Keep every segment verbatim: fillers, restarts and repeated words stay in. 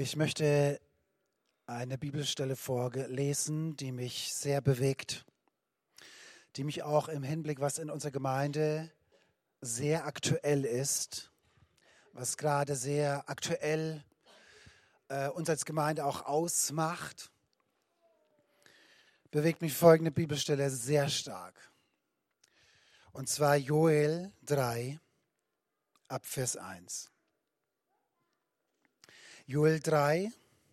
Ich möchte eine Bibelstelle vorlesen, die mich sehr bewegt, die mich auch im Hinblick, was in unserer Gemeinde sehr aktuell ist, was gerade sehr aktuell äh, uns als Gemeinde auch ausmacht, bewegt mich folgende Bibelstelle sehr stark. Und zwar Joel drei, ab Vers eins. Joel drei,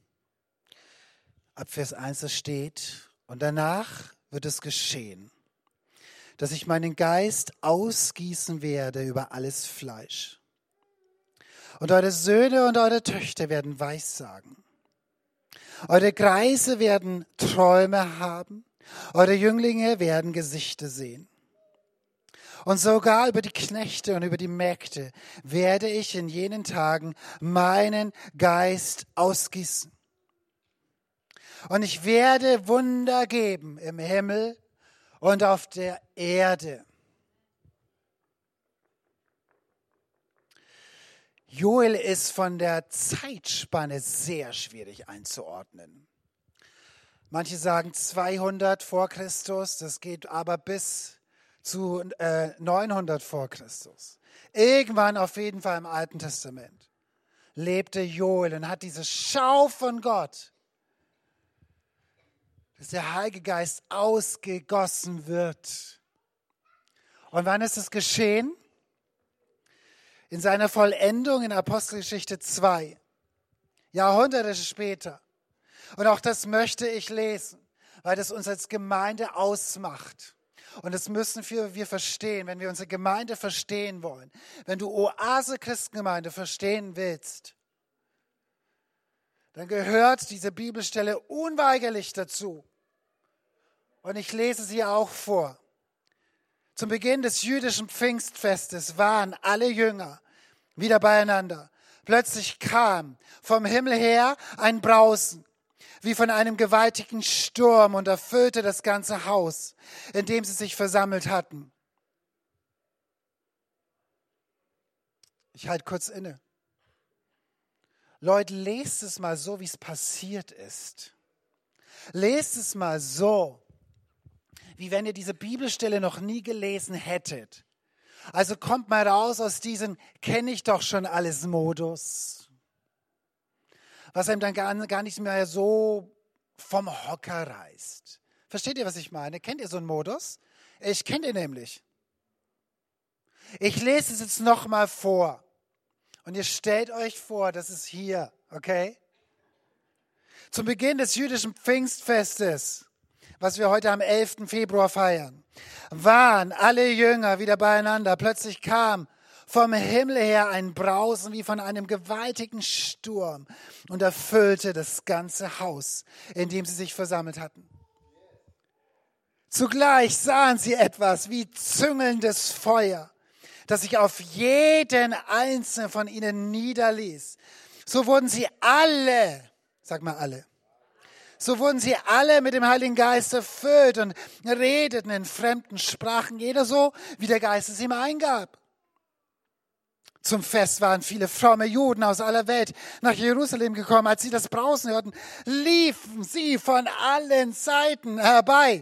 ab Vers eins, das steht: Und danach wird es geschehen, dass ich meinen Geist ausgießen werde über alles Fleisch. Und eure Söhne und eure Töchter werden Weissagen. Eure Greise werden Träume haben. Eure Jünglinge werden Gesichter sehen. Und sogar über die Knechte und über die Mägde werde ich in jenen Tagen meinen Geist ausgießen. Und ich werde Wunder geben im Himmel und auf der Erde. Joel ist von der Zeitspanne sehr schwierig einzuordnen. Manche sagen zweihundert vor Christus, das geht aber bis zu äh, neunhundert vor Christus. Irgendwann auf jeden Fall im Alten Testament lebte Joel und hat diese Schau von Gott, dass der Heilige Geist ausgegossen wird. Und wann ist es geschehen? In seiner Vollendung in Apostelgeschichte zwei, Jahrhunderte später. Und auch das möchte ich lesen, weil das uns als Gemeinde ausmacht. Und das müssen wir, wir verstehen, wenn wir unsere Gemeinde verstehen wollen. Wenn du Oase Christengemeinde verstehen willst, dann gehört diese Bibelstelle unweigerlich dazu. Und ich lese sie auch vor. Zum Beginn des jüdischen Pfingstfestes waren alle Jünger wieder beieinander. Plötzlich kam vom Himmel her ein Brausen, wie von einem gewaltigen Sturm, und erfüllte das ganze Haus, in dem sie sich versammelt hatten. Ich halte kurz inne. Leute, lest es mal so, wie es passiert ist. Lest es mal so, wie wenn ihr diese Bibelstelle noch nie gelesen hättet. Also kommt mal raus aus diesem kenne ich doch schon alles Modus, was einem dann gar, gar nicht mehr so vom Hocker reißt. Versteht ihr, was ich meine? Kennt ihr so einen Modus? Ich kenne den nämlich. Ich lese es jetzt nochmal vor. Und ihr stellt euch vor, das ist hier, okay? Zum Beginn des jüdischen Pfingstfestes, was wir heute am elften Februar feiern, waren alle Jünger wieder beieinander. Plötzlich kam vom Himmel her ein Brausen wie von einem gewaltigen Sturm und erfüllte das ganze Haus, in dem sie sich versammelt hatten. Zugleich sahen sie etwas wie züngelndes Feuer, das sich auf jeden einzelnen von ihnen niederließ. So wurden sie alle, sag mal alle, So wurden sie alle mit dem Heiligen Geist erfüllt und redeten in fremden Sprachen, jeder so, wie der Geist es ihm eingab. Zum Fest waren viele fromme Juden aus aller Welt nach Jerusalem gekommen. Als sie das Brausen hörten, liefen sie von allen Seiten herbei.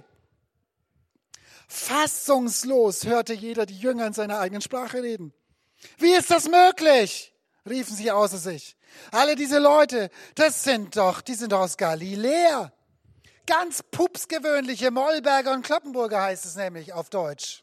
Fassungslos hörte jeder die Jünger in seiner eigenen Sprache reden. Wie ist das möglich? Riefen sie außer sich. Alle diese Leute, das sind doch, die sind doch aus Galiläa. Ganz pupsgewöhnliche Mollberger und Kloppenburger heißt es nämlich auf Deutsch.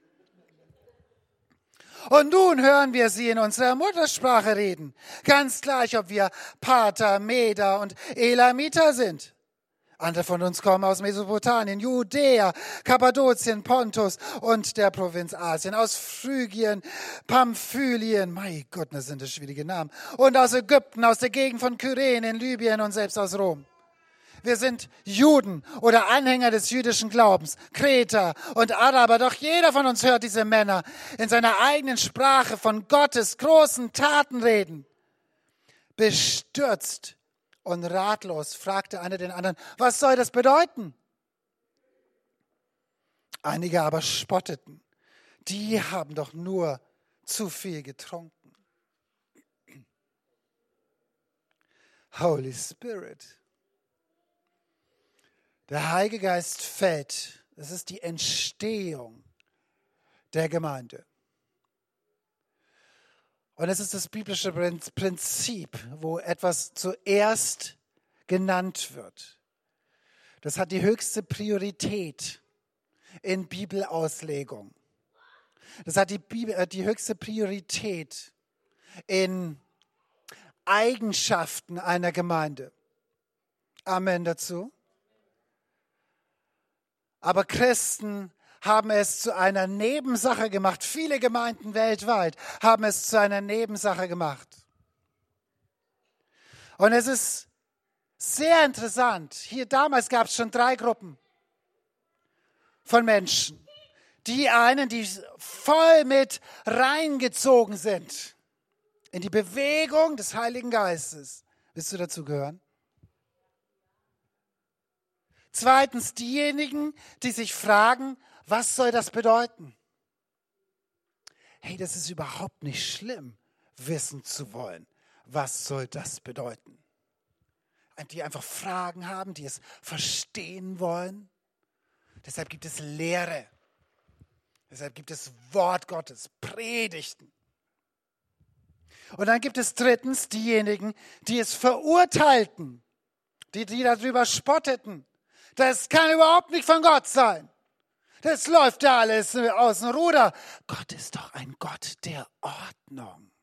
Und nun hören wir sie in unserer Muttersprache reden. Ganz gleich, ob wir Parther, Meder und Elamiter sind. Andere von uns kommen aus Mesopotamien, Judäa, Kappadokien, Pontus und der Provinz Asien, aus Phrygien, Pamphylien, mein Gott, das sind das schwierige Namen, und aus Ägypten, aus der Gegend von Kyrene in Libyen und selbst aus Rom. Wir sind Juden oder Anhänger des jüdischen Glaubens, Kreter und Araber, doch jeder von uns hört diese Männer in seiner eigenen Sprache von Gottes großen Taten reden. Bestürzt und ratlos fragte einer den anderen, was soll das bedeuten? Einige aber spotteten. Die haben doch nur zu viel getrunken. Holy Spirit. Der Heilige Geist fällt. Das ist die Entstehung der Gemeinde. Und es ist das biblische Prinzip, wo etwas zuerst genannt wird. Das hat die höchste Priorität in Bibelauslegung. Das hat die, Bibel, die höchste Priorität in Eigenschaften einer Gemeinde. Amen dazu. Aber Christen haben es zu einer Nebensache gemacht. Viele Gemeinden weltweit haben es zu einer Nebensache gemacht. Und es ist sehr interessant. Hier damals gab es schon drei Gruppen von Menschen. Die einen, die voll mit reingezogen sind in die Bewegung des Heiligen Geistes. Willst du dazu gehören? Zweitens diejenigen, die sich fragen, was soll das bedeuten? Hey, das ist überhaupt nicht schlimm, wissen zu wollen. Was soll das bedeuten? Die einfach Fragen haben, die es verstehen wollen. Deshalb gibt es Lehre. Deshalb gibt es Wort Gottes, Predigten. Und dann gibt es drittens diejenigen, die es verurteilten, die, die darüber spotteten. Das kann überhaupt nicht von Gott sein. Das läuft ja alles aus dem Ruder. Gott ist doch ein Gott der Ordnung.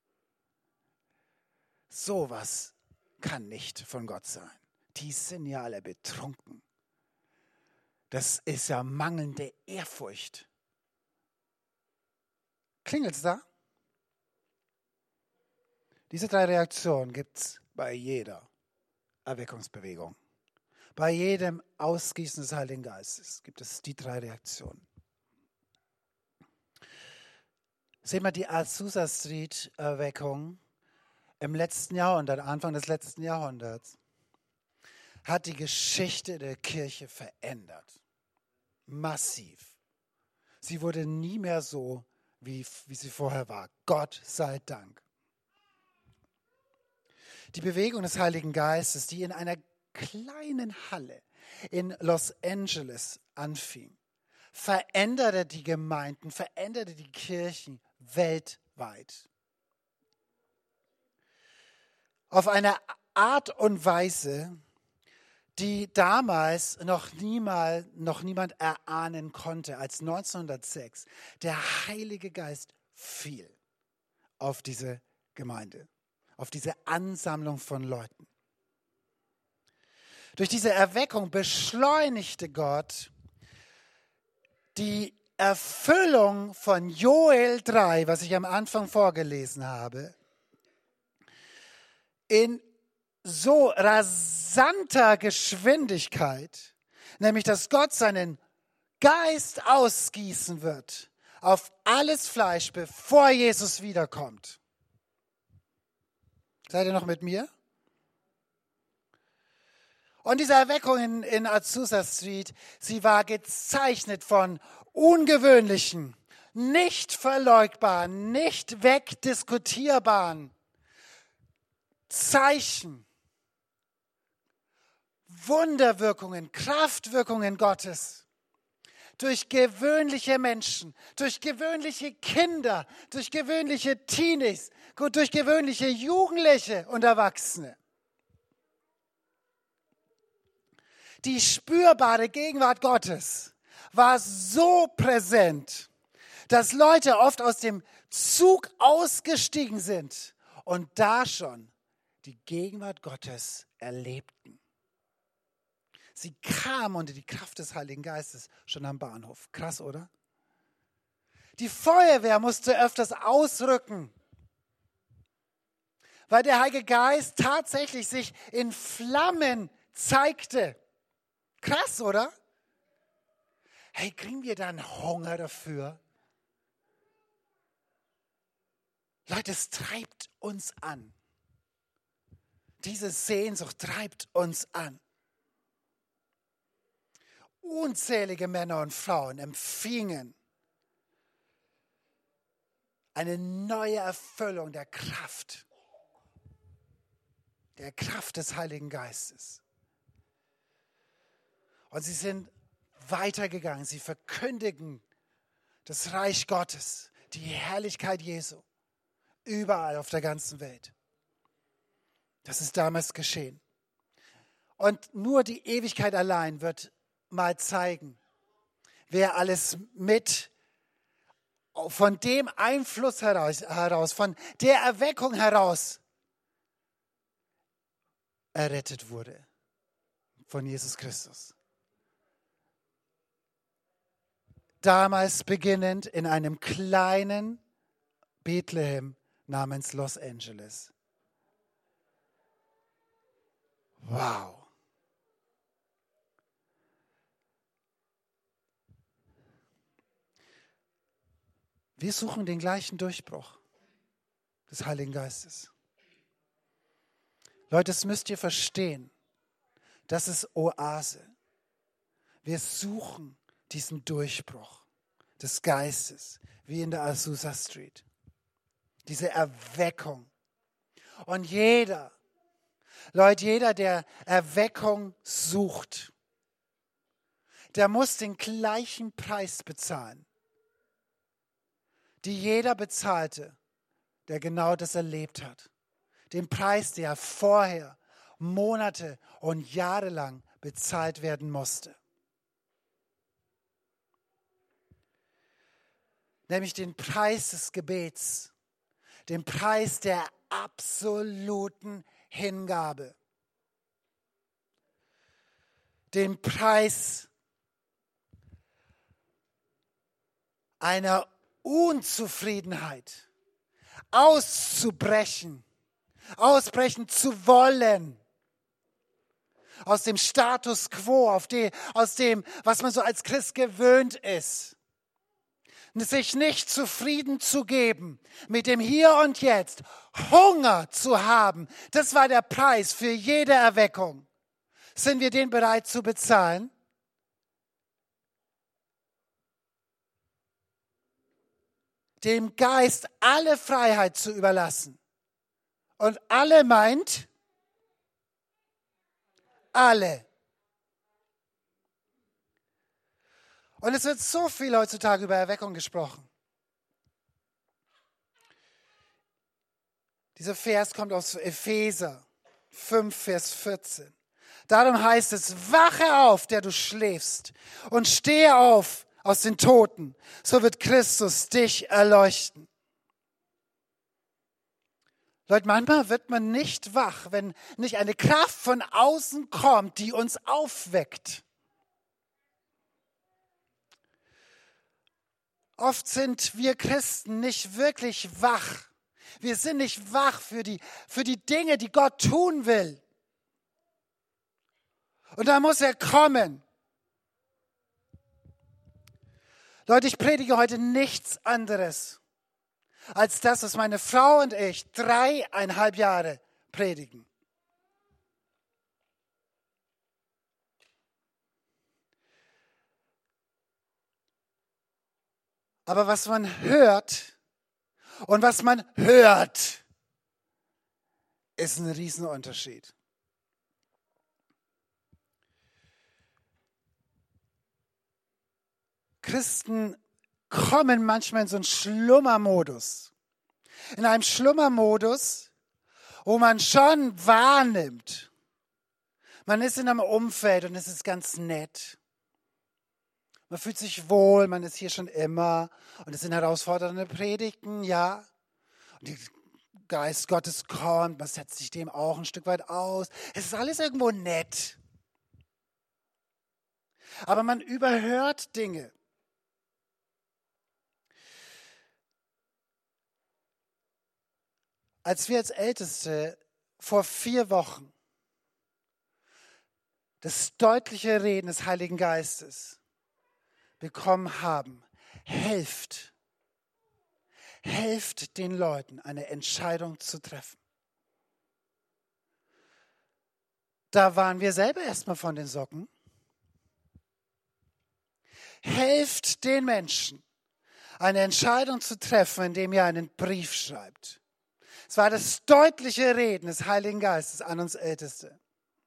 Sowas kann nicht von Gott sein. Die sind ja alle betrunken. Das ist ja mangelnde Ehrfurcht. Klingelt's da? Diese drei Reaktionen gibt es bei jeder Erweckungsbewegung. Bei jedem Ausgießen des Heiligen Geistes gibt es die drei Reaktionen. Seht mal, die Azusa Street Erweckung im letzten Jahrhundert, Anfang des letzten Jahrhunderts, hat die Geschichte der Kirche verändert. Massiv. Sie wurde nie mehr so, wie, wie sie vorher war. Gott sei Dank. Die Bewegung des Heiligen Geistes, die in einer kleinen Halle in Los Angeles anfing, veränderte die Gemeinden, veränderte die Kirchen weltweit. Auf eine Art und Weise, die damals noch, niemal, noch niemand erahnen konnte, als neunzehnhundertsechs der Heilige Geist fiel auf diese Gemeinde, auf diese Ansammlung von Leuten. Durch diese Erweckung beschleunigte Gott die Erfüllung von Joel drei, was ich am Anfang vorgelesen habe, in so rasanter Geschwindigkeit, nämlich dass Gott seinen Geist ausgießen wird auf alles Fleisch, bevor Jesus wiederkommt. Seid ihr noch mit mir? Und diese Erweckung in, in Azusa Street, sie war gezeichnet von ungewöhnlichen, nicht verleugbaren, nicht wegdiskutierbaren Zeichen, Wunderwirkungen, Kraftwirkungen Gottes durch gewöhnliche Menschen, durch gewöhnliche Kinder, durch gewöhnliche Teenies, durch gewöhnliche Jugendliche und Erwachsene. Die spürbare Gegenwart Gottes war so präsent, dass Leute oft aus dem Zug ausgestiegen sind und da schon die Gegenwart Gottes erlebten. Sie kamen unter die Kraft des Heiligen Geistes schon am Bahnhof. Krass, oder? Die Feuerwehr musste öfters ausrücken, weil der Heilige Geist tatsächlich sich in Flammen zeigte. Krass, oder? Hey, kriegen wir dann Hunger dafür? Leute, es treibt uns an. Diese Sehnsucht treibt uns an. Unzählige Männer und Frauen empfingen eine neue Erfüllung der Kraft, der Kraft des Heiligen Geistes. Und sie sind weitergegangen. Sie verkündigen das Reich Gottes, die Herrlichkeit Jesu, überall auf der ganzen Welt. Das ist damals geschehen. Und nur die Ewigkeit allein wird mal zeigen, wer alles mit von dem Einfluss heraus, heraus, von der Erweckung heraus errettet wurde von Jesus Christus. Damals beginnend in einem kleinen Bethlehem namens Los Angeles. Wow. Wir suchen den gleichen Durchbruch des Heiligen Geistes. Leute, das müsst ihr verstehen. Das ist Oase. Wir suchen diesen Durchbruch des Geistes, wie in der Azusa Street. Diese Erweckung. Und jeder, Leute, jeder, der Erweckung sucht, der muss den gleichen Preis bezahlen, die jeder bezahlte, der genau das erlebt hat. Den Preis, der vorher Monate und Jahre lang bezahlt werden musste. Nämlich den Preis des Gebets, den Preis der absoluten Hingabe, den Preis einer Unzufriedenheit, auszubrechen, ausbrechen zu wollen, aus dem Status quo, auf die, aus dem, was man so als Christ gewöhnt ist. Sich nicht zufrieden zu geben mit dem Hier und Jetzt, Hunger zu haben, das war der Preis für jede Erweckung. Sind wir den bereit zu bezahlen? Dem Geist alle Freiheit zu überlassen. Und alle meint, alle. Und es wird so viel heutzutage über Erweckung gesprochen. Dieser Vers kommt aus Epheser fünf, Vers vierzehn. Darum heißt es, wache auf, der du schläfst, und stehe auf aus den Toten, so wird Christus dich erleuchten. Leute, manchmal wird man nicht wach, wenn nicht eine Kraft von außen kommt, die uns aufweckt. Oft sind wir Christen nicht wirklich wach. Wir sind nicht wach für die, für die Dinge, die Gott tun will. Und da muss er kommen. Leute, ich predige heute nichts anderes als das, was meine Frau und ich dreieinhalb Jahre predigen. Aber was man hört und was man hört, ist ein Riesenunterschied. Christen kommen manchmal in so einen Schlummermodus. In einem Schlummermodus, wo man schon wahrnimmt, man ist in einem Umfeld und es ist ganz nett. Man fühlt sich wohl, man ist hier schon immer und es sind herausfordernde Predigten, ja. Und der Geist Gottes kommt, man setzt sich dem auch ein Stück weit aus. Es ist alles irgendwo nett. Aber man überhört Dinge. Als wir als Älteste vor vier Wochen das deutliche Reden des Heiligen Geistes bekommen haben, helft, helft den Leuten, eine Entscheidung zu treffen. Da waren wir selber erstmal von den Socken. Helft den Menschen, eine Entscheidung zu treffen, indem ihr einen Brief schreibt. Es war das deutliche Reden des Heiligen Geistes an uns Älteste.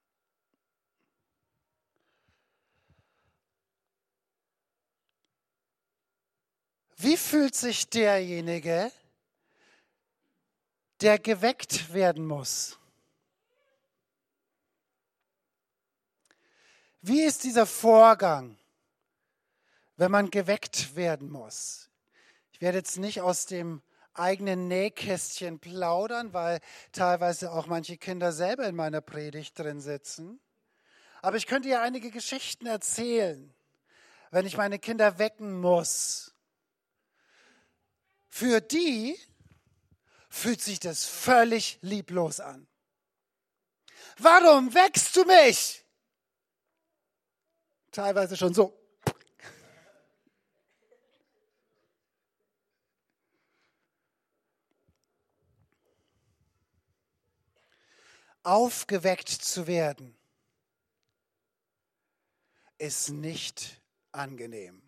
Wie fühlt sich derjenige, der geweckt werden muss? Wie ist dieser Vorgang, wenn man geweckt werden muss? Ich werde jetzt nicht aus dem eigenen Nähkästchen plaudern, weil teilweise auch manche Kinder selber in meiner Predigt drin sitzen. Aber ich könnte ja einige Geschichten erzählen, wenn ich meine Kinder wecken muss. Für die fühlt sich das völlig lieblos an. Warum weckst du mich? Teilweise schon so. Aufgeweckt zu werden ist nicht angenehm.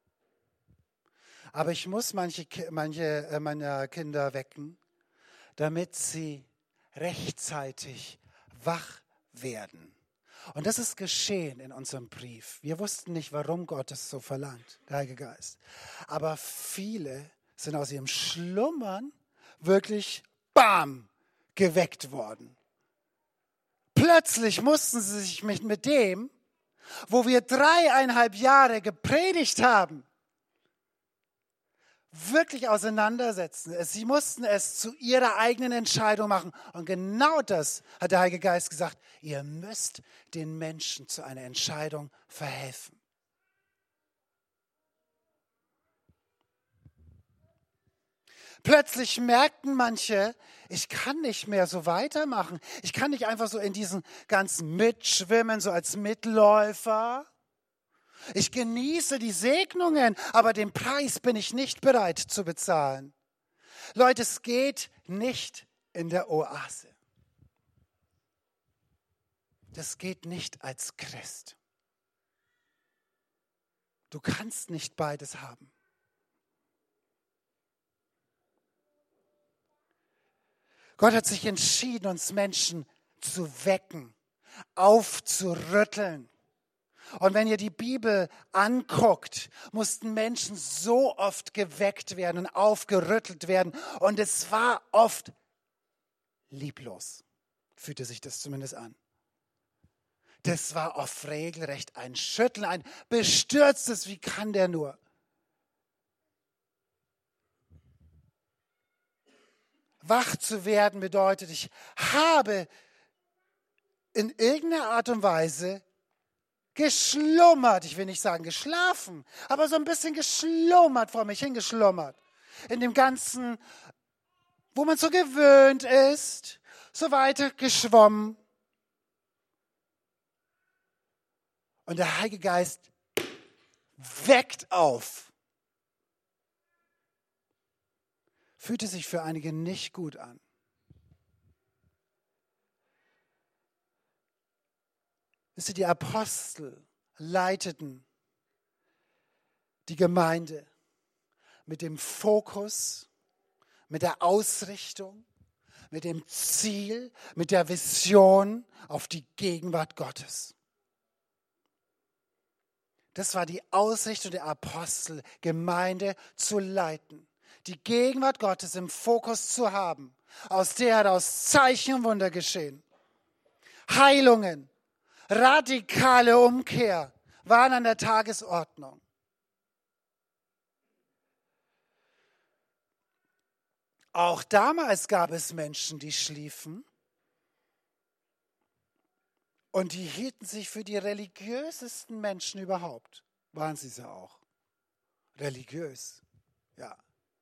Aber ich muss manche, manche meiner Kinder wecken, damit sie rechtzeitig wach werden. Und das ist geschehen in unserem Brief. Wir wussten nicht, warum Gott es so verlangt, der Heilige Geist. Aber viele sind aus ihrem Schlummern wirklich, bam, geweckt worden. Plötzlich mussten sie sich mit, mit dem, wo wir dreieinhalb Jahre gepredigt haben, wirklich auseinandersetzen. Sie mussten es zu ihrer eigenen Entscheidung machen. Und genau das hat der Heilige Geist gesagt. Ihr müsst den Menschen zu einer Entscheidung verhelfen. Plötzlich merkten manche, ich kann nicht mehr so weitermachen. Ich kann nicht einfach so in diesen ganzen mitschwimmen, so als Mitläufer. Ich genieße die Segnungen, aber den Preis bin ich nicht bereit zu bezahlen. Leute, es geht nicht in der Oase. Das geht nicht als Christ. Du kannst nicht beides haben. Gott hat sich entschieden, uns Menschen zu wecken, aufzurütteln. Und wenn ihr die Bibel anguckt, mussten Menschen so oft geweckt werden und aufgerüttelt werden. Und es war oft lieblos, fühlte sich das zumindest an. Das war oft regelrecht ein Schütteln, ein bestürztes, wie kann der nur? Wach zu werden bedeutet, ich habe in irgendeiner Art und Weise geschlummert. Ich will nicht sagen geschlafen, aber so ein bisschen geschlummert, vor mich hingeschlummert. In dem Ganzen, wo man so gewöhnt ist, so weiter geschwommen. Und der Heilige Geist weckt auf. Fühlte sich für einige nicht gut an. Wisst ihr, die Apostel leiteten die Gemeinde mit dem Fokus, mit der Ausrichtung, mit dem Ziel, mit der Vision auf die Gegenwart Gottes. Das war die Ausrichtung der Apostel, Gemeinde zu leiten. Die Gegenwart Gottes im Fokus zu haben, aus der heraus Zeichen und Wunder geschehen. Heilungen, radikale Umkehr waren an der Tagesordnung. Auch damals gab es Menschen, die schliefen und die hielten sich für die religiösesten Menschen überhaupt. Waren sie es auch. Religiös, ja.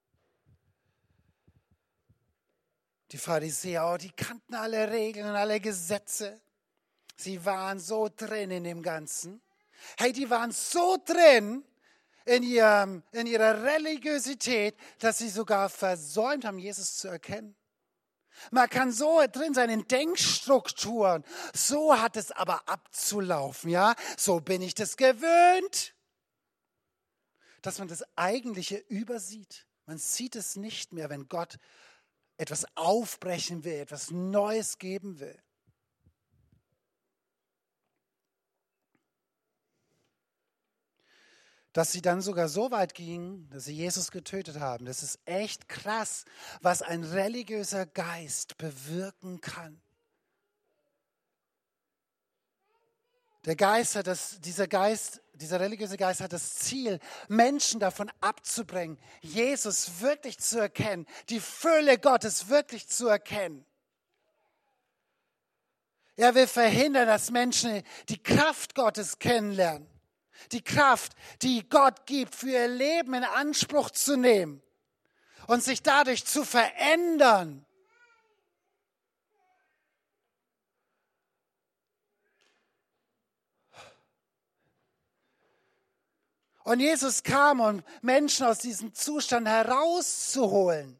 Die Pharisäer, oh, die kannten alle Regeln und alle Gesetze. Sie waren so drin in dem Ganzen. Hey, die waren so drin in, ihrem, in ihrer Religiosität, dass sie sogar versäumt haben, Jesus zu erkennen. Man kann so drin sein in Denkstrukturen. So hat es aber abzulaufen, ja? So bin ich das gewöhnt. Dass man das Eigentliche übersieht. Man sieht es nicht mehr, wenn Gott etwas aufbrechen will, etwas Neues geben will. Dass sie dann sogar so weit gingen, dass sie Jesus getötet haben. Das ist echt krass, was ein religiöser Geist bewirken kann. Der Geist hat das, dieser Geist, dieser religiöse Geist hat das Ziel, Menschen davon abzubringen, Jesus wirklich zu erkennen, die Fülle Gottes wirklich zu erkennen. Er will verhindern, dass Menschen die Kraft Gottes kennenlernen. Die Kraft, die Gott gibt, für ihr Leben in Anspruch zu nehmen und sich dadurch zu verändern. Und Jesus kam, um Menschen aus diesem Zustand herauszuholen,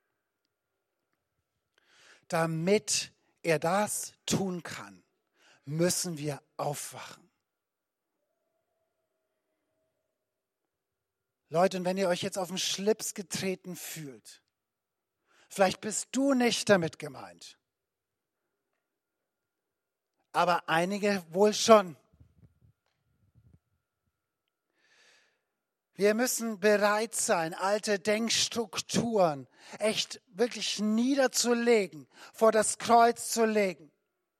damit er das tun kann, müssen wir aufwachen. Leute, und wenn ihr euch jetzt auf den Schlips getreten fühlt, vielleicht bist du nicht damit gemeint, aber einige wohl schon. Wir müssen bereit sein, alte Denkstrukturen echt wirklich niederzulegen, vor das Kreuz zu legen.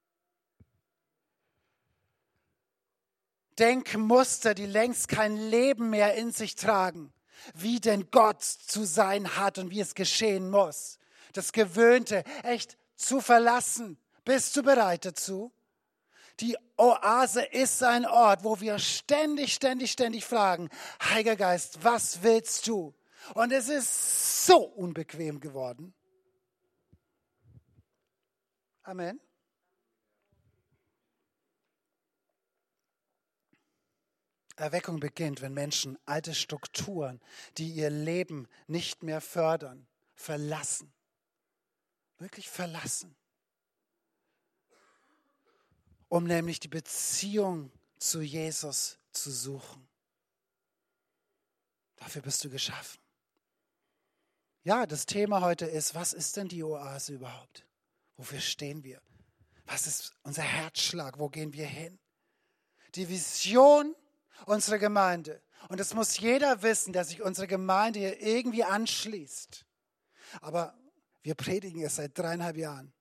Denkmuster, die längst kein Leben mehr in sich tragen, wie denn Gott zu sein hat und wie es geschehen muss. Das Gewöhnte echt zu verlassen. Bist du bereit dazu? Die Oase ist ein Ort, wo wir ständig, ständig, ständig fragen, Heiliger Geist, was willst du? Und es ist so unbequem geworden. Amen. Erweckung beginnt, wenn Menschen alte Strukturen, die ihr Leben nicht mehr fördern, verlassen. Wirklich verlassen. Um nämlich die Beziehung zu Jesus zu suchen. Dafür bist du geschaffen. Ja, das Thema heute ist, was ist denn die Oase überhaupt? Wofür stehen wir? Was ist unser Herzschlag? Wo gehen wir hin? Die Vision unserer Gemeinde. Und das muss jeder wissen, der sich unsere Gemeinde hier irgendwie anschließt. Aber wir predigen es seit dreieinhalb Jahren.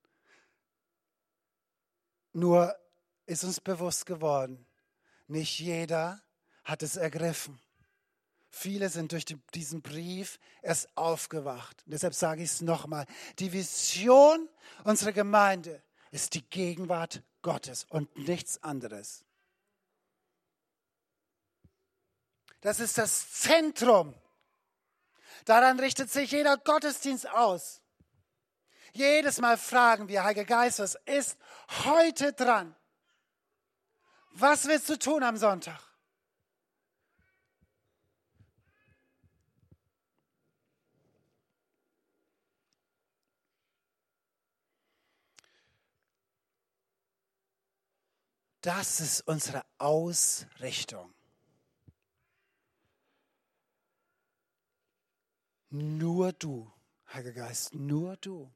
Nur ist uns bewusst geworden, nicht jeder hat es ergriffen. Viele sind durch die, diesen Brief erst aufgewacht. Und deshalb sage ich es nochmal. Die Vision unserer Gemeinde ist die Gegenwart Gottes und nichts anderes. Das ist das Zentrum. Daran richtet sich jeder Gottesdienst aus. Jedes Mal fragen wir, Heiliger Geist, was ist heute dran? Was willst du tun am Sonntag? Das ist unsere Ausrichtung. Nur du, Heiliger Geist, nur du.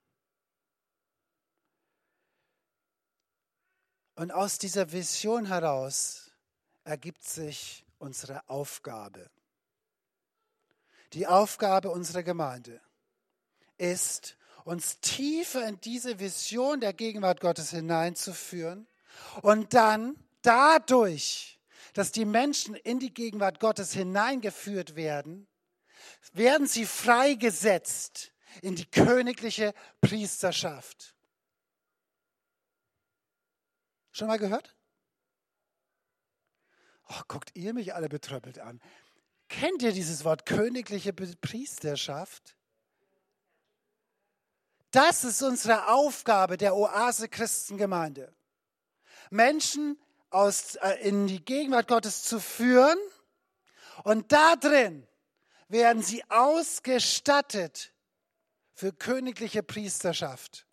Und aus dieser Vision heraus ergibt sich unsere Aufgabe. Die Aufgabe unserer Gemeinde ist, uns tiefer in diese Vision der Gegenwart Gottes hineinzuführen und dann dadurch, dass die Menschen in die Gegenwart Gottes hineingeführt werden, werden sie freigesetzt in die königliche Priesterschaft. Schon mal gehört? Oh, guckt ihr mich alle betröppelt an. Kennt ihr dieses Wort königliche Priesterschaft? Das ist unsere Aufgabe der Oase Christengemeinde. Menschen aus, äh, in die Gegenwart Gottes zu führen und da drin werden sie ausgestattet für königliche Priesterschaft.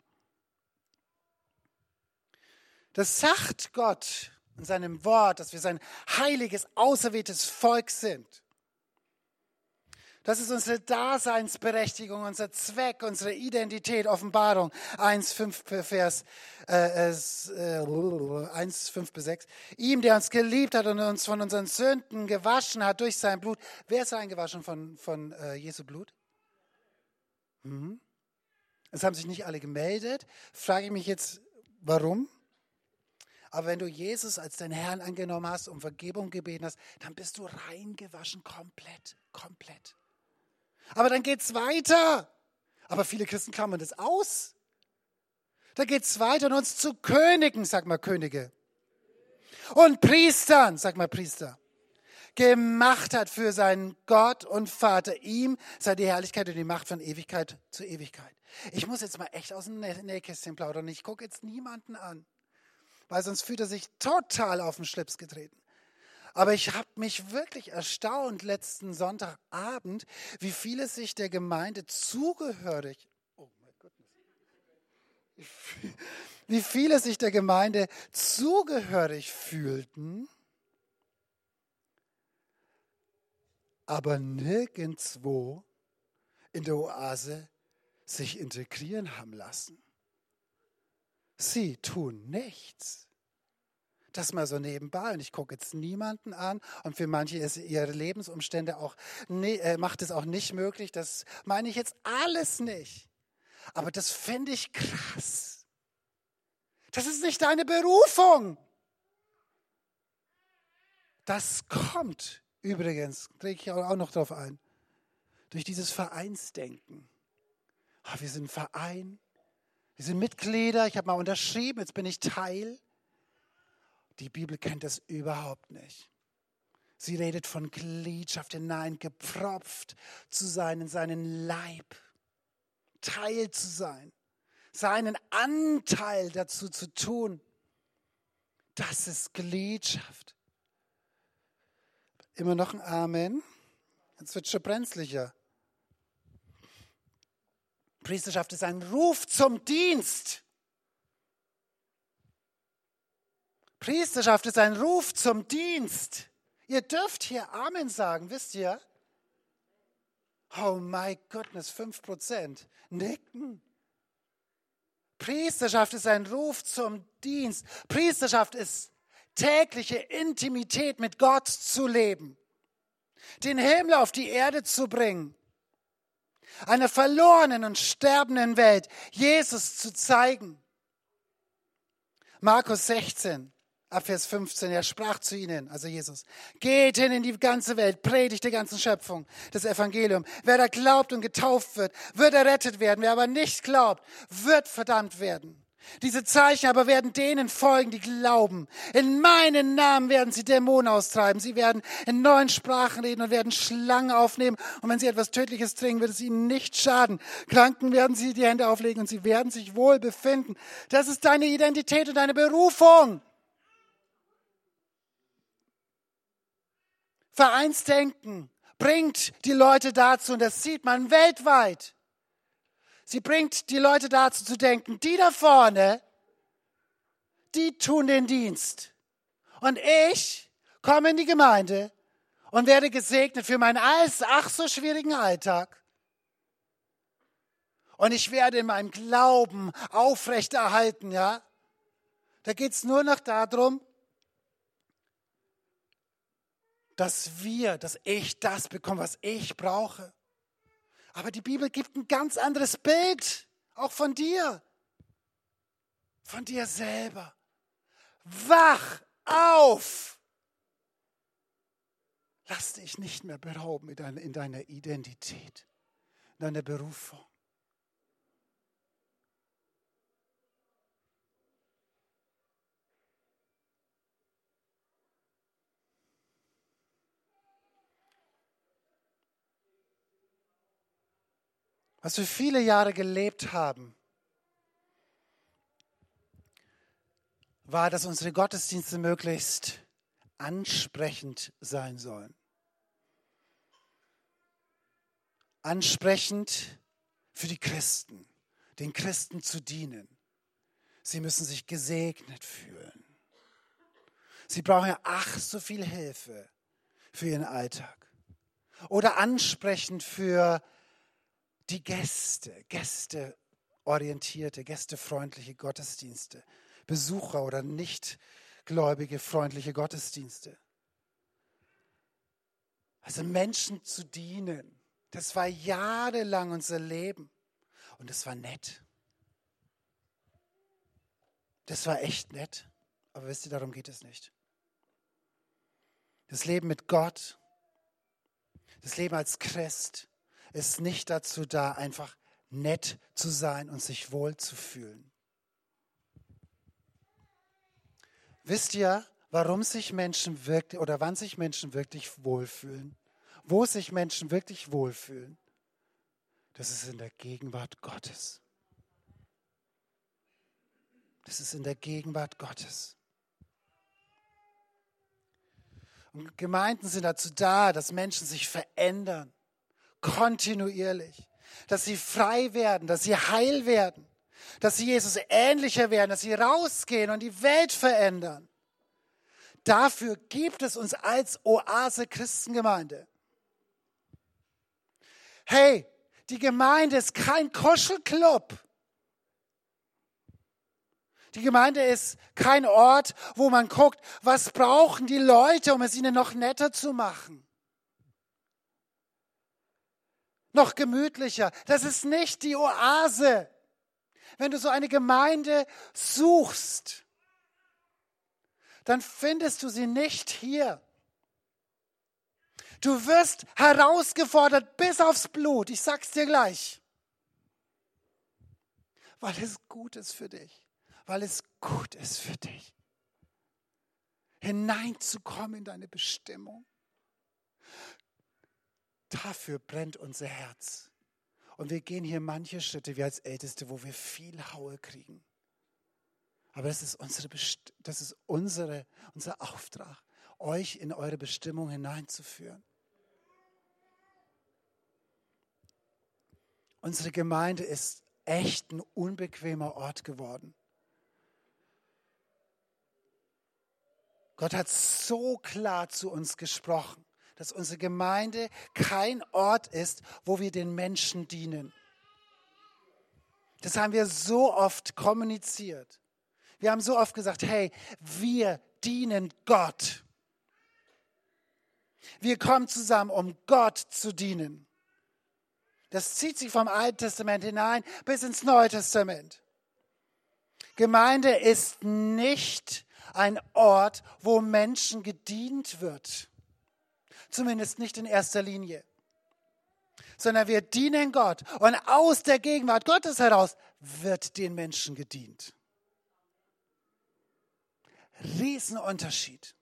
Das sagt Gott in seinem Wort, dass wir sein heiliges, auserwähltes Volk sind. Das ist unsere Daseinsberechtigung, unser Zweck, unsere Identität. Offenbarung eins, fünf, Vers äh, äh, eins, fünf bis sechs. Ihm, der uns geliebt hat und uns von unseren Sünden gewaschen hat durch sein Blut. Wer ist reingewaschen von, von äh, Jesu Blut? Hm. Es haben sich nicht alle gemeldet. Frage ich mich jetzt, warum? Aber wenn du Jesus als deinen Herrn angenommen hast, um Vergebung gebeten hast, dann bist du reingewaschen, komplett, komplett. Aber dann geht's weiter. Aber viele Christen klammern das aus. Da geht's weiter und uns zu Königen, sag mal Könige. Und Priestern, sag mal Priester. Gemacht hat für seinen Gott und Vater. Ihm sei die Herrlichkeit und die Macht von Ewigkeit zu Ewigkeit. Ich muss jetzt mal echt aus dem Nähkästchen plaudern. Ich gucke jetzt niemanden an, weil sonst fühlt er sich total auf den Schlips getreten. Aber ich habe mich wirklich erstaunt letzten Sonntagabend, wie viele sich der Gemeinde zugehörig, oh mein Gott, wie viele sich der Gemeinde zugehörig fühlten, aber nirgendwo in der Oase sich integrieren haben lassen. Sie tun nichts. Das mal so nebenbei. Und ich gucke jetzt niemanden an. Und für manche ist ihre Lebensumstände auch, ne, äh, macht es auch nicht möglich. Das meine ich jetzt alles nicht. Aber das finde ich krass. Das ist nicht deine Berufung. Das kommt übrigens, kriege ich auch noch drauf ein, durch dieses Vereinsdenken. Oh, wir sind ein Verein. Wir sind Mitglieder. Ich habe mal unterschrieben. Jetzt bin ich Teil. Die Bibel kennt das überhaupt nicht. Sie redet von Gliedschaft hineingepropft zu sein in seinen Leib, Teil zu sein, seinen Anteil dazu zu tun. Das ist Gliedschaft. Immer noch ein Amen. Jetzt wird es schon brenzlicher. Priesterschaft ist ein Ruf zum Dienst. Priesterschaft ist ein Ruf zum Dienst. Ihr dürft hier Amen sagen, wisst ihr? Oh my goodness, fünf Prozent. Nicken. Priesterschaft ist ein Ruf zum Dienst. Priesterschaft ist tägliche Intimität mit Gott zu leben. Den Himmel auf die Erde zu bringen. Einer verlorenen und sterbenden Welt Jesus zu zeigen. Markus sechzehn. Ab Vers fünfzehn, er sprach zu ihnen, also Jesus, geht hin in die ganze Welt, predigt der ganzen Schöpfung das Evangelium. Wer da glaubt und getauft wird, wird errettet werden. Wer aber nicht glaubt, wird verdammt werden. Diese Zeichen aber werden denen folgen, die glauben. In meinen Namen werden sie Dämonen austreiben. Sie werden in neuen Sprachen reden und werden Schlangen aufnehmen. Und wenn sie etwas Tödliches trinken, wird es ihnen nicht schaden. Kranken werden sie die Hände auflegen und sie werden sich wohl befinden. Das ist deine Identität und deine Berufung. Vereinsdenken bringt die Leute dazu, und das sieht man weltweit. Sie bringt die Leute dazu zu denken, die da vorne, die tun den Dienst. Und ich komme in die Gemeinde und werde gesegnet für meinen ach so schwierigen Alltag. Und ich werde in meinem Glauben aufrechterhalten, ja. Da geht es nur noch darum, dass wir, dass ich das bekomme, was ich brauche. Aber die Bibel gibt ein ganz anderes Bild, auch von dir, von dir selber. Wach auf! Lass dich nicht mehr berauben in deiner, in deiner Identität, in deiner Berufung. Was wir viele Jahre gelebt haben, war, dass unsere Gottesdienste möglichst ansprechend sein sollen. Ansprechend für die Christen, den Christen zu dienen. Sie müssen sich gesegnet fühlen. Sie brauchen ja ach so viel Hilfe für ihren Alltag. oder ansprechend für die Gäste, gästeorientierte, gästefreundliche Gottesdienste, Besucher oder nichtgläubige, freundliche Gottesdienste. Also Menschen zu dienen, das war jahrelang unser Leben und das war nett. Das war echt nett, aber wisst ihr, darum geht es nicht. Das Leben mit Gott, das Leben als Christ ist nicht dazu da, einfach nett zu sein und sich wohl zu fühlen. Wisst ihr, warum sich Menschen wirklich oder wann sich Menschen wirklich wohlfühlen? Wo sich Menschen wirklich wohlfühlen? Das ist in der Gegenwart Gottes. Das ist in der Gegenwart Gottes. Und Gemeinden sind dazu da, dass Menschen sich verändern, kontinuierlich, dass sie frei werden, dass sie heil werden, dass sie Jesus ähnlicher werden, dass sie rausgehen und die Welt verändern. Dafür gibt es uns als Oase Christengemeinde. Hey, die Gemeinde ist kein Kuschelclub. Die Gemeinde ist kein Ort, wo man guckt, was brauchen die Leute, um es ihnen noch netter zu machen. Noch gemütlicher. Das ist nicht die Oase. Wenn du so eine Gemeinde suchst, dann findest du sie nicht hier. Du wirst herausgefordert bis aufs Blut. Ich sag's dir gleich. Weil es gut ist für dich. Weil es gut ist für dich. Hineinzukommen in deine Bestimmung. Dafür brennt unser Herz. Und wir gehen hier manche Schritte, wir als Älteste, wo wir viel Haue kriegen. Aber das ist, unsere Best- das ist unsere, unser Auftrag, euch in eure Bestimmung hineinzuführen. Unsere Gemeinde ist echt ein unbequemer Ort geworden. Gott hat so klar zu uns gesprochen, dass unsere Gemeinde kein Ort ist, wo wir den Menschen dienen. Das haben wir so oft kommuniziert. Wir haben so oft gesagt, hey, wir dienen Gott. Wir kommen zusammen, um Gott zu dienen. Das zieht sich vom Alten Testament hinein bis ins Neue Testament. Gemeinde ist nicht ein Ort, wo Menschen gedient wird. Zumindest nicht in erster Linie. Sondern wir dienen Gott. Und aus der Gegenwart Gottes heraus wird den Menschen gedient. Riesenunterschied.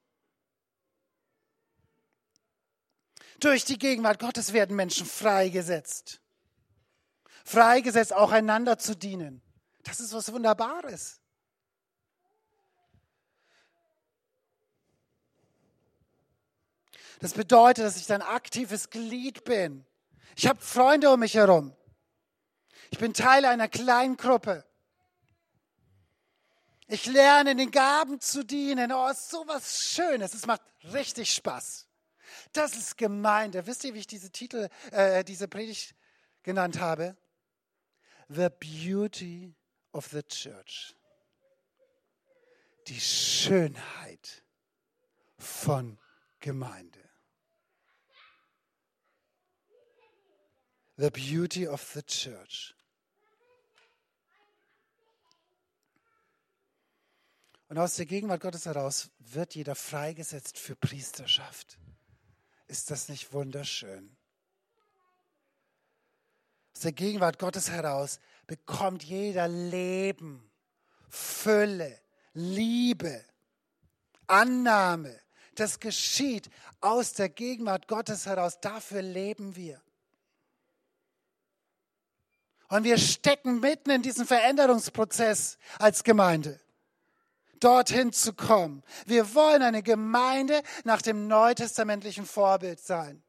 Durch die Gegenwart Gottes werden Menschen freigesetzt. Freigesetzt, auch einander zu dienen. Das ist was Wunderbares. Das bedeutet, dass ich ein aktives Glied bin. Ich habe Freunde um mich herum. Ich bin Teil einer kleinen Gruppe. Ich lerne, in den Gaben zu dienen. Oh, ist so was Schönes. Es macht richtig Spaß. Das ist Gemeinde. Wisst ihr, wie ich diese Titel, äh, diese Predigt genannt habe? The Beauty of the Church. Die Schönheit von Gemeinde. The Beauty of the Church. Und aus der Gegenwart Gottes heraus wird jeder freigesetzt für Priesterschaft. Ist das nicht wunderschön? Aus der Gegenwart Gottes heraus bekommt jeder Leben, Fülle, Liebe, Annahme. Das geschieht aus der Gegenwart Gottes heraus. Dafür leben wir. Und wir stecken mitten in diesem Veränderungsprozess als Gemeinde, dorthin zu kommen. Wir wollen eine Gemeinde nach dem neutestamentlichen Vorbild sein.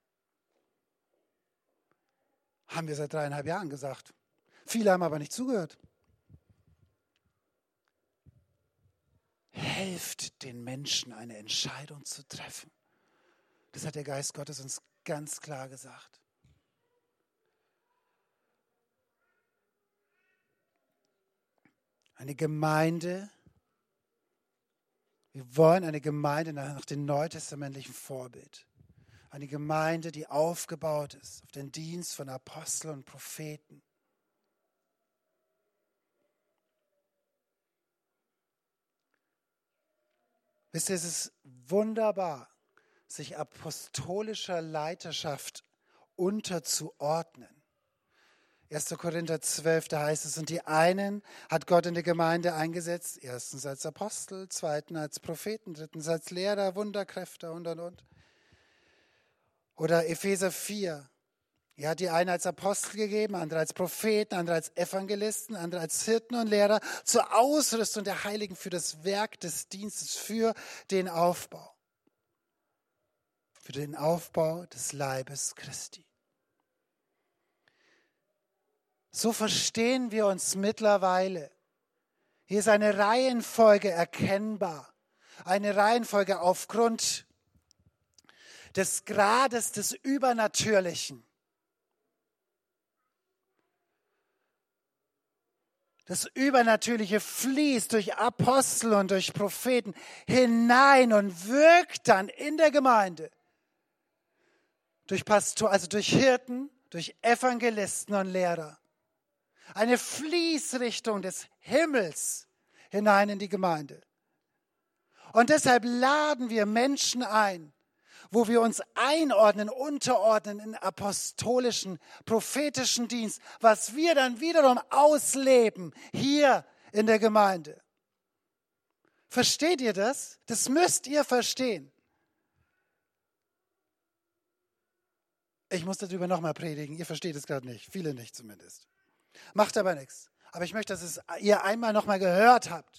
Haben wir seit dreieinhalb Jahren gesagt. Viele haben aber nicht zugehört. Helft den Menschen, eine Entscheidung zu treffen. Das hat der Geist Gottes uns ganz klar gesagt. Eine Gemeinde, wir wollen eine Gemeinde nach dem neutestamentlichen Vorbild. Eine Gemeinde, die aufgebaut ist auf den Dienst von Aposteln und Propheten. Wisst ihr, es ist wunderbar, sich apostolischer Leiterschaft unterzuordnen. erster Korinther zwölf, da heißt es, und die einen hat Gott in der Gemeinde eingesetzt, erstens als Apostel, zweitens als Propheten, drittens als Lehrer, Wunderkräfte und, und, und. Oder Epheser vier, er hat die einen als Apostel gegeben, andere als Propheten, andere als Evangelisten, andere als Hirten und Lehrer zur Ausrüstung der Heiligen für das Werk des Dienstes, für den Aufbau. Für den Aufbau des Leibes Christi. So verstehen wir uns mittlerweile. Hier ist eine Reihenfolge erkennbar. Eine Reihenfolge aufgrund des Grades des Übernatürlichen. Das Übernatürliche fließt durch Apostel und durch Propheten hinein und wirkt dann in der Gemeinde. Durch Pastor, also durch Hirten, durch Evangelisten und Lehrer. Eine Fließrichtung des Himmels hinein in die Gemeinde. Und deshalb laden wir Menschen ein, wo wir uns einordnen, unterordnen in apostolischen, prophetischen Dienst, was wir dann wiederum ausleben hier in der Gemeinde. Versteht ihr das? Das müsst ihr verstehen. Ich muss darüber nochmal predigen, ihr versteht es gerade nicht, viele nicht zumindest. Macht aber nichts. Aber ich möchte, dass es ihr einmal nochmal gehört habt.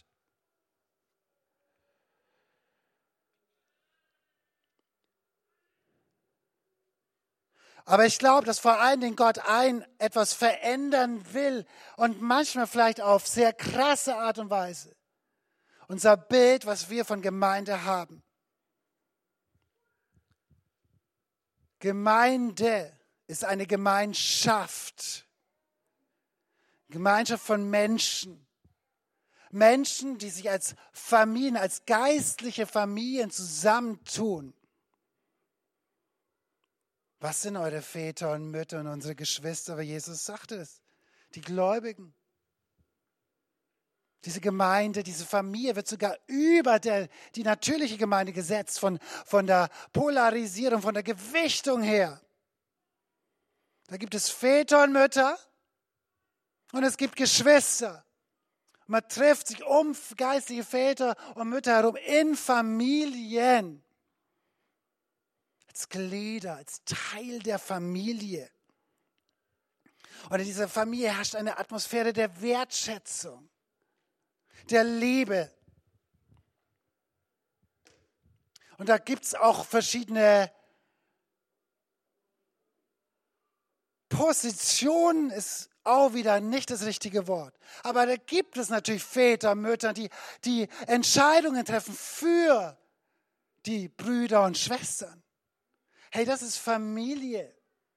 Aber ich glaube, dass vor allen Dingen Gott ein etwas verändern will und manchmal vielleicht auf sehr krasse Art und Weise. Unser Bild, was wir von Gemeinde haben. Gemeinde ist eine Gemeinschaft. Gemeinschaft von Menschen. Menschen, die sich als Familien, als geistliche Familien zusammentun. Was sind eure Väter und Mütter und unsere Geschwister? Aber Jesus sagte es. Die Gläubigen. Diese Gemeinde, diese Familie wird sogar über der, die natürliche Gemeinde gesetzt, von, von der Polarisierung, von der Gewichtung her. Da gibt es Väter und Mütter und es gibt Geschwister. Man trifft sich um geistliche Väter und Mütter herum in Familien. Als Glieder, als Teil der Familie. Und in dieser Familie herrscht eine Atmosphäre der Wertschätzung, der Liebe. Und da gibt es auch verschiedene Positionen, ist auch wieder nicht das richtige Wort. Aber da gibt es natürlich Väter, Mütter, die, die Entscheidungen treffen für die Brüder und Schwestern. Hey, das ist Familie.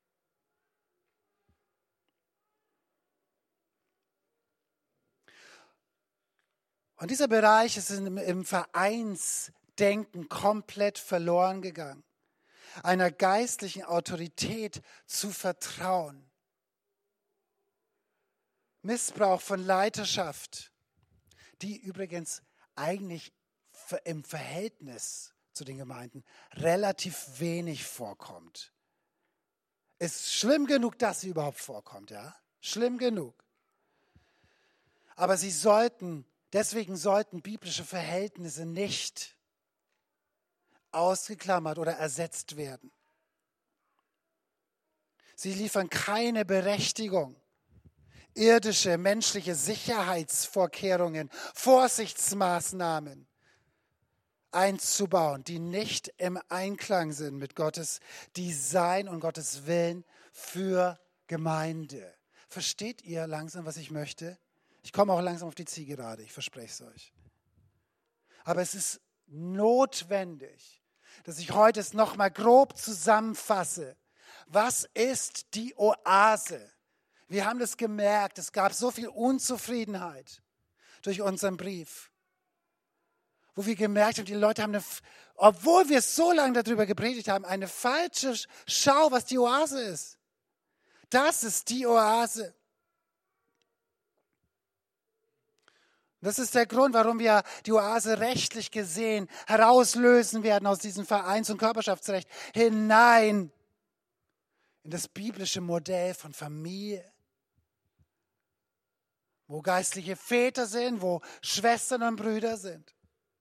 Und dieser Bereich ist im Vereinsdenken komplett verloren gegangen. Einer geistlichen Autorität zu vertrauen. Missbrauch von Leiterschaft, die übrigens eigentlich im Verhältnis zu den Gemeinden relativ wenig vorkommt. Ist schlimm genug, dass sie überhaupt vorkommt, ja? Schlimm genug. Aber sie sollten, deswegen sollten biblische Verhältnisse nicht ausgeklammert oder ersetzt werden. Sie liefern keine Berechtigung, irdische, menschliche Sicherheitsvorkehrungen, Vorsichtsmaßnahmen einzubauen, die nicht im Einklang sind mit Gottes Design und Gottes Willen für Gemeinde. Versteht ihr langsam, was ich möchte? Ich komme auch langsam auf die Zielgerade, ich verspreche es euch. Aber es ist notwendig, dass ich heute es nochmal grob zusammenfasse. Was ist die Oase? Wir haben das gemerkt, es gab so viel Unzufriedenheit durch unseren Brief, wo wir gemerkt haben, die Leute haben, eine, obwohl wir so lange darüber gepredigt haben, eine falsche Schau, was die Oase ist. Das ist die Oase. Das ist der Grund, warum wir die Oase rechtlich gesehen herauslösen werden aus diesem Vereins- und Körperschaftsrecht hinein in das biblische Modell von Familie, wo geistliche Väter sind, wo Schwestern und Brüder sind.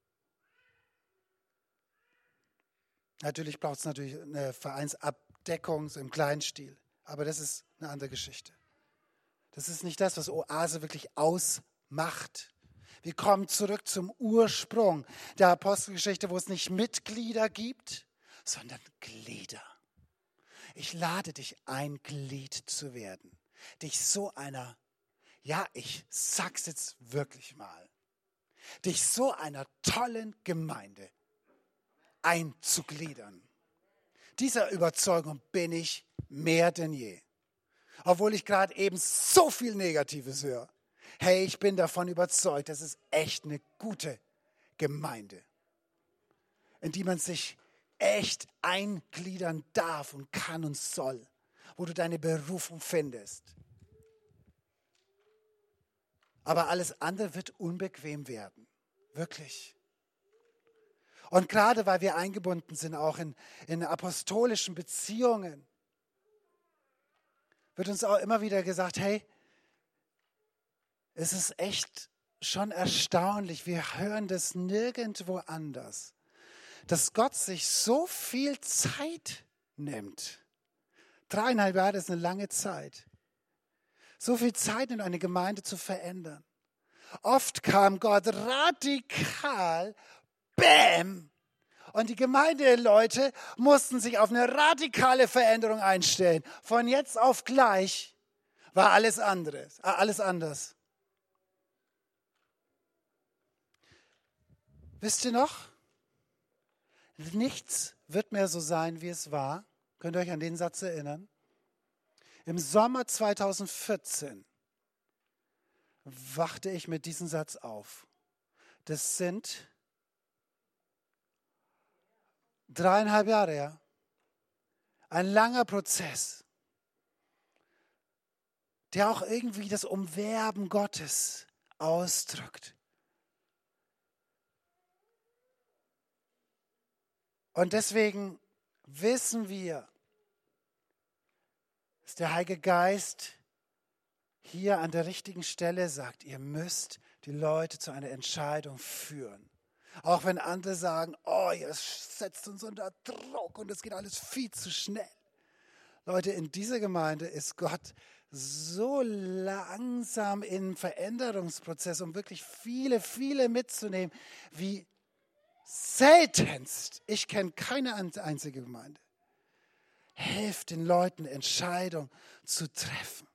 Natürlich braucht es natürlich eine Vereinsabdeckung so im kleinen Stil, aber das ist eine andere Geschichte. Das ist nicht das, was Oase wirklich ausmacht. Wir kommen zurück zum Ursprung der Apostelgeschichte, wo es nicht Mitglieder gibt, sondern Glieder. Ich lade dich ein, Glied zu werden. Dich so einer, ja, ich sag's jetzt wirklich mal, dich so einer tollen Gemeinde einzugliedern. Dieser Überzeugung bin ich mehr denn je. Obwohl ich gerade eben so viel Negatives höre. Hey, ich bin davon überzeugt, das ist echt eine gute Gemeinde, in die man sich echt eingliedern darf und kann und soll, wo du deine Berufung findest. Aber alles andere wird unbequem werden, wirklich. Und gerade weil wir eingebunden sind, auch in, in apostolischen Beziehungen, wird uns auch immer wieder gesagt, hey, es ist echt schon erstaunlich, wir hören das nirgendwo anders, dass Gott sich so viel Zeit nimmt. Dreieinhalb Jahre ist eine lange Zeit. So viel Zeit in eine Gemeinde zu verändern. Oft kam Gott radikal, bäm, und die Gemeindeleute mussten sich auf eine radikale Veränderung einstellen. Von jetzt auf gleich war alles anderes, alles anders. Wisst ihr noch? Nichts wird mehr so sein, wie es war. Könnt ihr euch an den Satz erinnern? Im Sommer zweitausendvierzehn wachte ich mit diesem Satz auf. Das sind dreieinhalb Jahre, ja. Ein langer Prozess, der auch irgendwie das Umwerben Gottes ausdrückt. Und deswegen wissen wir, dass der Heilige Geist hier an der richtigen Stelle sagt, ihr müsst die Leute zu einer Entscheidung führen. Auch wenn andere sagen, oh, ihr setzt uns unter Druck und es geht alles viel zu schnell. Leute, in dieser Gemeinde ist Gott so langsam im Veränderungsprozess, um wirklich viele, viele mitzunehmen, wie seltenst. Ich kenne keine einzige Gemeinde. Helft den Leuten, Entscheidungen zu treffen.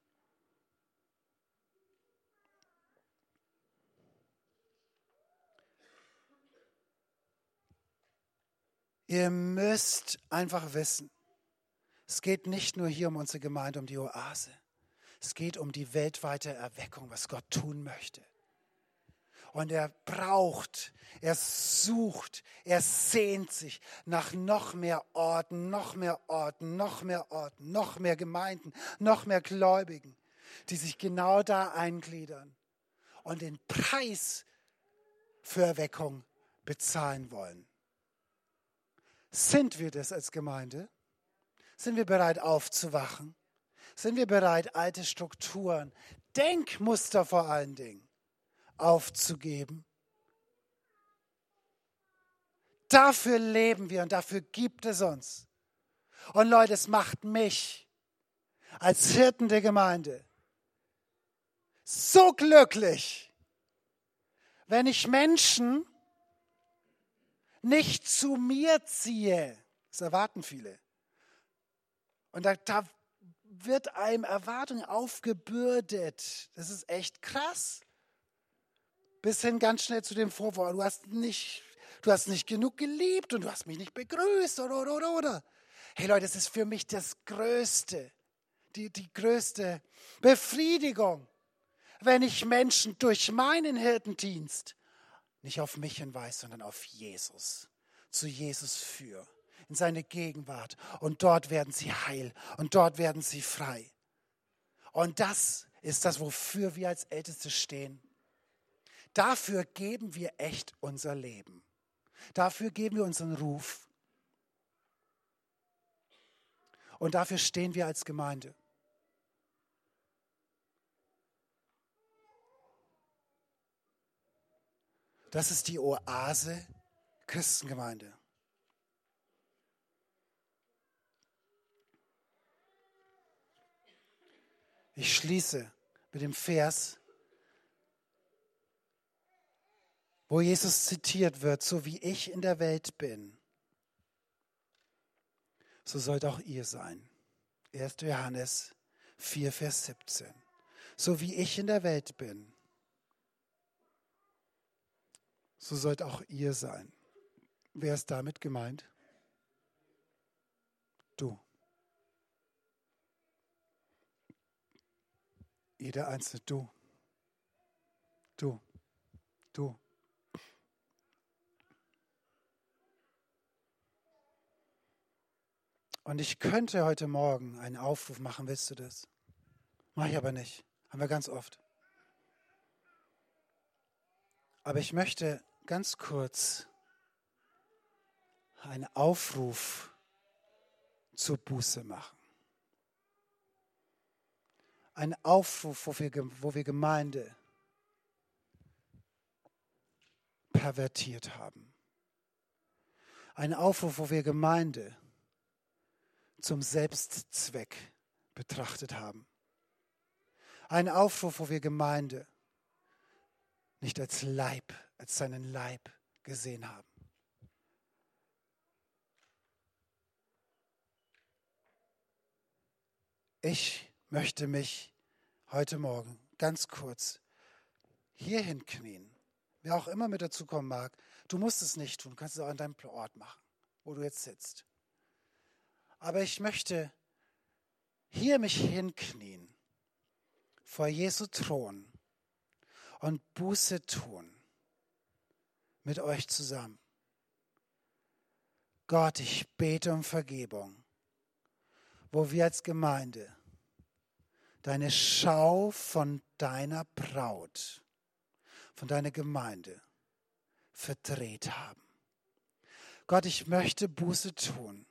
Ihr müsst einfach wissen, es geht nicht nur hier um unsere Gemeinde, um die Oase. Es geht um die weltweite Erweckung, was Gott tun möchte. Und er braucht, er sucht, er sehnt sich nach noch mehr Orten, noch mehr Orten, noch mehr Orten, noch mehr Gemeinden, noch mehr Gläubigen, die sich genau da eingliedern und den Preis für Erweckung bezahlen wollen. Sind wir das als Gemeinde? Sind wir bereit aufzuwachen? Sind wir bereit, alte Strukturen, Denkmuster vor allen Dingen, aufzugeben? Dafür leben wir und dafür gibt es uns. Und Leute, es macht mich als Hirten der Gemeinde so glücklich, wenn ich Menschen nicht zu mir ziehe. Das erwarten viele. Und da, da wird einem Erwartung aufgebürdet. Das ist echt krass. Bis hin ganz schnell zu dem Vorwurf, du hast nicht, du hast nicht genug geliebt und du hast mich nicht begrüßt oder, oder, oder, oder. Hey Leute, das ist für mich das Größte, die, die größte Befriedigung, wenn ich Menschen durch meinen Hirtendienst nicht auf mich hinweise, sondern auf Jesus, zu Jesus führe, in seine Gegenwart. Und dort werden sie heil und dort werden sie frei. Und das ist das, wofür wir als Älteste stehen. Dafür geben wir echt unser Leben. Dafür geben wir unseren Ruf. Und dafür stehen wir als Gemeinde. Das ist die Oase Christengemeinde. Ich schließe mit dem Vers, wo Jesus zitiert wird, so wie ich in der Welt bin, so sollt auch ihr sein. erster Johannes vier, Vers siebzehn. So wie ich in der Welt bin, so sollt auch ihr sein. Wer ist damit gemeint? Du. Jeder einzelne du. Du. Du. Und ich könnte heute Morgen einen Aufruf machen, willst du das? Mache ich aber nicht. Haben wir ganz oft. Aber ich möchte ganz kurz einen Aufruf zur Buße machen. Ein Aufruf, wo wir, wo wir Gemeinde pervertiert haben. Ein Aufruf, wo wir Gemeinde zum Selbstzweck betrachtet haben. Ein Aufruf, wo wir Gemeinde nicht als Leib, als seinen Leib gesehen haben. Ich möchte mich heute Morgen ganz kurz hier hinknien. Wer auch immer mit dazu kommen mag, du musst es nicht tun, du kannst es auch an deinem Ort machen, wo du jetzt sitzt. Aber ich möchte hier mich hinknien vor Jesu Thron und Buße tun mit euch zusammen. Gott, ich bete um Vergebung, wo wir als Gemeinde deine Schau von deiner Braut, von deiner Gemeinde verdreht haben. Gott, ich möchte Buße tun,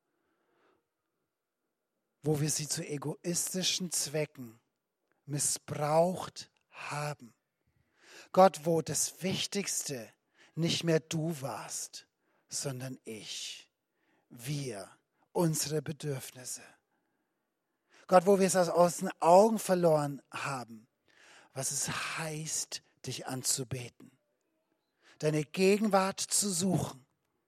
wo wir sie zu egoistischen Zwecken missbraucht haben. Gott, wo das Wichtigste nicht mehr du warst, sondern ich, wir, unsere Bedürfnisse. Gott, wo wir es aus den Augen verloren haben, was es heißt, dich anzubeten, deine Gegenwart zu suchen,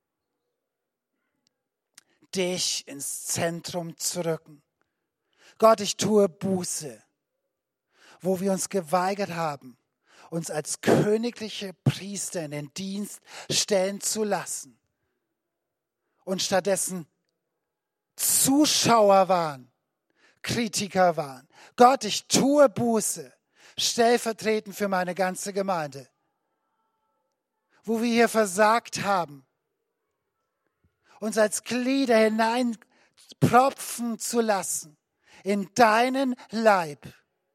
dich ins Zentrum zu rücken. Gott, ich tue Buße, wo wir uns geweigert haben, uns als königliche Priester in den Dienst stellen zu lassen und stattdessen Zuschauer waren, Kritiker waren. Gott, ich tue Buße, stellvertretend für meine ganze Gemeinde, wo wir hier versagt haben, uns als Glieder hineinpropfen zu lassen in deinen Leib.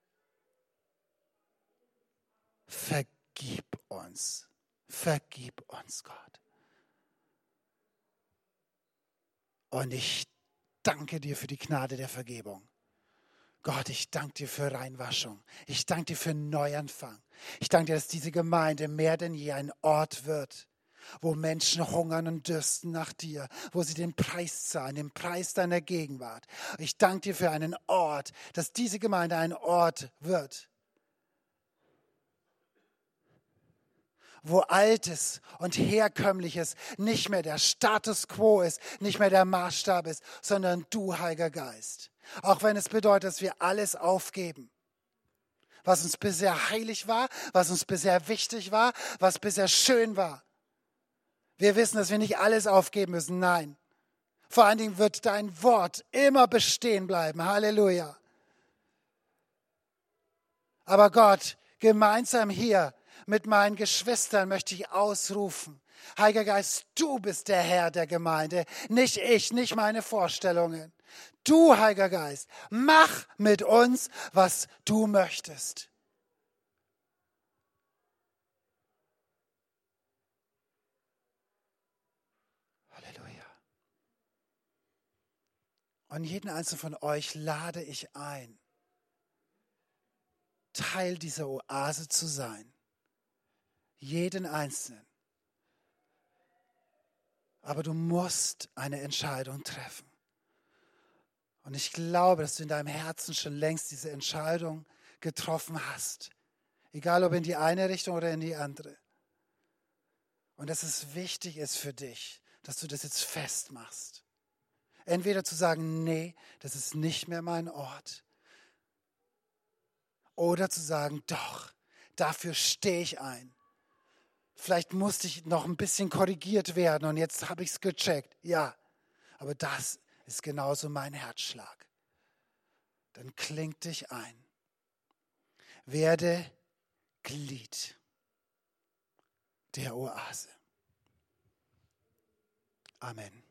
Vergib uns, vergib uns, Gott. Und ich danke dir für die Gnade der Vergebung. Gott, ich danke dir für Reinwaschung. Ich danke dir für Neuanfang. Ich danke dir, dass diese Gemeinde mehr denn je ein Ort wird, wo Menschen hungern und dürsten nach dir, wo sie den Preis zahlen, den Preis deiner Gegenwart. Ich danke dir für einen Ort, dass diese Gemeinde ein Ort wird, wo Altes und Herkömmliches nicht mehr der Status quo ist, nicht mehr der Maßstab ist, sondern du, Heiliger Geist. Auch wenn es bedeutet, dass wir alles aufgeben, was uns bisher heilig war, was uns bisher wichtig war, was bisher schön war. Wir wissen, dass wir nicht alles aufgeben müssen. Nein. Vor allen Dingen wird dein Wort immer bestehen bleiben. Halleluja. Aber Gott, gemeinsam hier mit meinen Geschwistern möchte ich ausrufen. Heiliger Geist, du bist der Herr der Gemeinde, nicht ich, nicht meine Vorstellungen. Du, Heiliger Geist, mach mit uns, was du möchtest. Halleluja. Und jeden einzelnen von euch lade ich ein, Teil dieser Oase zu sein. Jeden Einzelnen. Aber du musst eine Entscheidung treffen. Und ich glaube, dass du in deinem Herzen schon längst diese Entscheidung getroffen hast. Egal ob in die eine Richtung oder in die andere. Und dass es wichtig ist für dich, dass du das jetzt festmachst. Entweder zu sagen, nee, das ist nicht mehr mein Ort. Oder zu sagen, doch, dafür stehe ich ein. Vielleicht musste ich noch ein bisschen korrigiert werden und jetzt habe ich es gecheckt. Ja, aber das ist genauso mein Herzschlag. Dann kling dich ein. Werde Glied der Oase. Amen.